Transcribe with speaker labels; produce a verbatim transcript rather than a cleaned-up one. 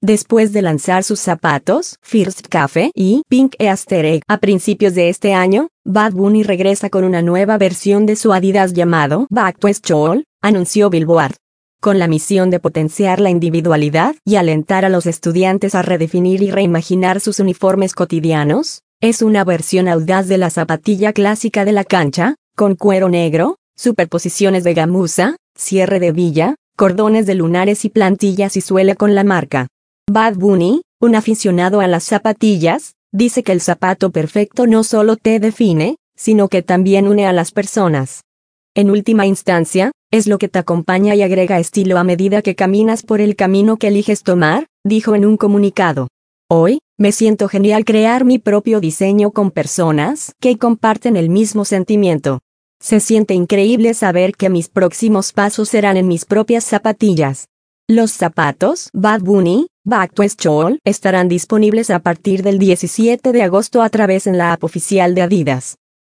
Speaker 1: Después de lanzar sus zapatos, First Cafe y Pink Easter Egg a principios de este año, Bad Bunny regresa con una nueva versión de su Adidas llamado Back to School, anunció Billboard. Con la misión de potenciar la individualidad y alentar a los estudiantes a redefinir y reimaginar sus uniformes cotidianos, es una versión audaz de la zapatilla clásica de la cancha, con cuero negro, superposiciones de gamuza, cierre de hebilla, cordones de lunares y plantillas y suela con la marca. Bad Bunny, un aficionado a las zapatillas, dice que el zapato perfecto no solo te define, sino que también une a las personas. En última instancia, es lo que te acompaña y agrega estilo a medida que caminas por el camino que eliges tomar, dijo en un comunicado. Hoy, me siento genial crear mi propio diseño con personas que comparten el mismo sentimiento. Se siente increíble saber que mis próximos pasos serán en mis propias zapatillas. Los zapatos Bad Bunny, Back to School, estarán disponibles a partir del diecisiete de agosto a través en la app oficial de Adidas.